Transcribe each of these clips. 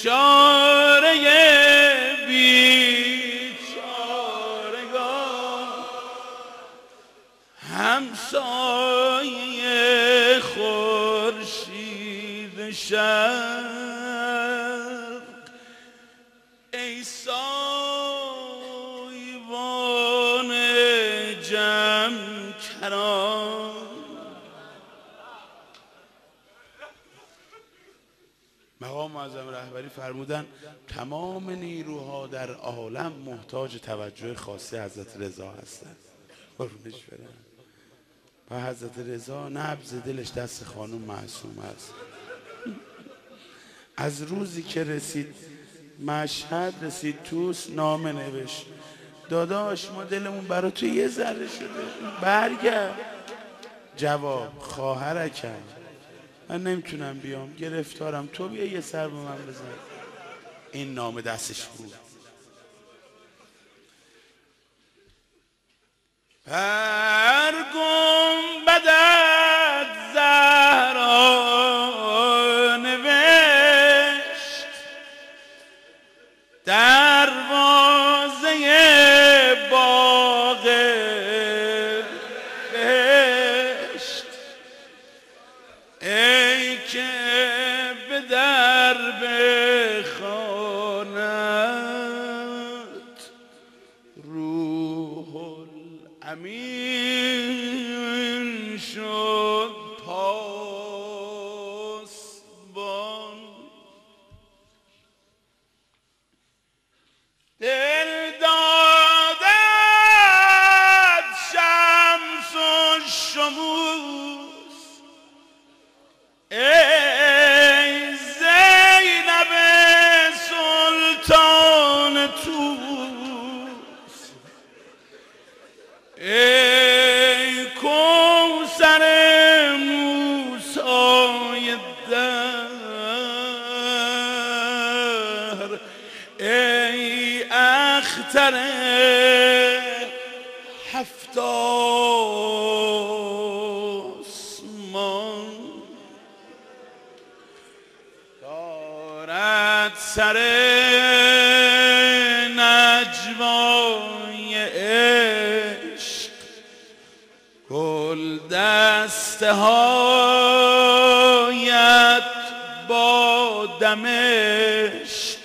اشاره بیچارگان همسایه خورشید شرق ای سایبان جمع کران. مقام معظم رهبری فرمودن تمام نیروها در عالم محتاج توجه خاصی حضرت رضا هستند. قربونش برم. و حضرت رضا نبض دلش دست خانم معصوم هست. از روزی که رسید مشهد، رسید توس، نامه نوشت داداش ما دلمون برای تو یه ذره شده، برگرد. جواب خواهرکم من نمیتونم بیام، گرفتارم، تو بیا یه سر به من بزن. این نامه دستش بود. بر گنبدت زهرا نوشت دروازه باغ بهشت ای که به درب خانت روح الامین شد پاسبان. دل دادت شمس و شموس ای زینب سلطان توس ای کوثر موسی دهر ای اختر هفت آسمان. دارد سر نجوای عشق گل دسته هایت با دمشق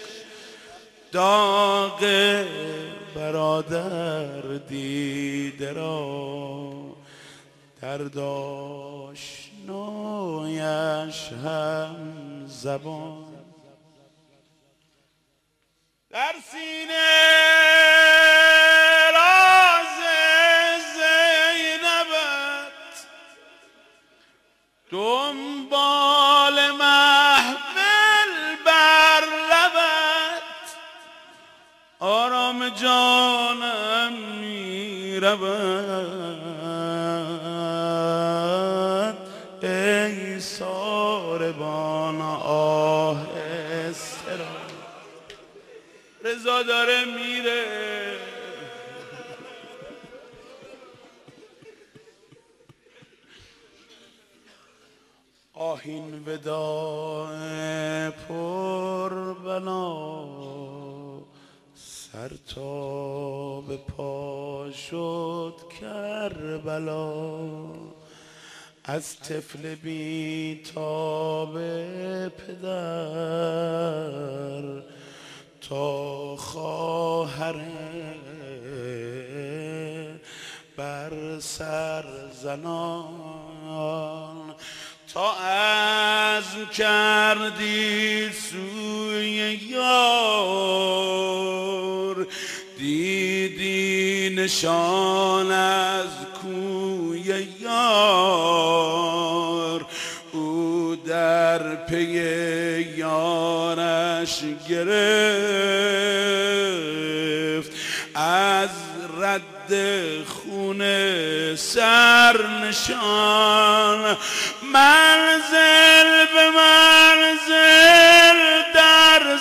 داغ برادر دیده را درد آشنایش هم زبان. در سینه راز زینبت دنبال محمل بر لبت آرام جانم می رود ای ساربان آهسته را. رضا داره میره آهین وداع پر بلا سر تا به پا شد کربلا از طفل بی تاب پدر تا خواهر بر سر زنان تا عزم کردی سوی یار دیدی نشان از کوی یار او در پی یارش گرفت از رد خون سر نشان منزل به منزل در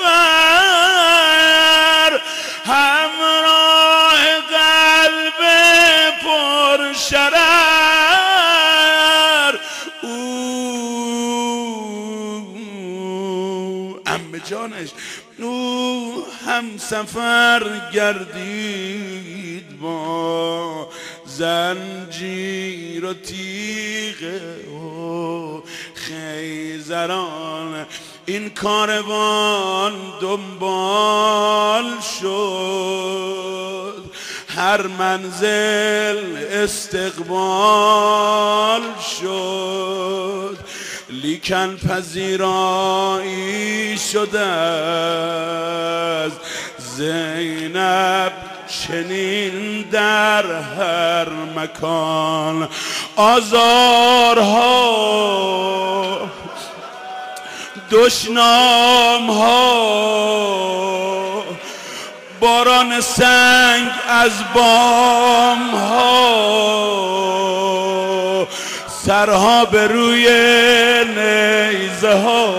سفر همراه قلب پر شرر او عمه جانش او هم سفر گردید با زنجیر و تیغ و خیزران، این کاروان دنبال شد، هر منزل استقبال شد، لیکن پذیرایی شده از زینب چنین در هر مکان. آزارها دشنامها باران سنگ از بامها، سرها به روی نیزه ها،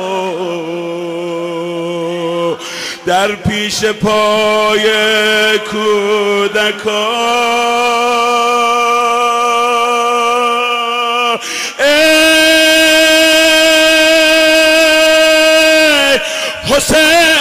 در پیش پای کودکان. ای حسین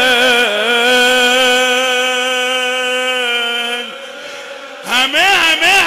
حسین، همه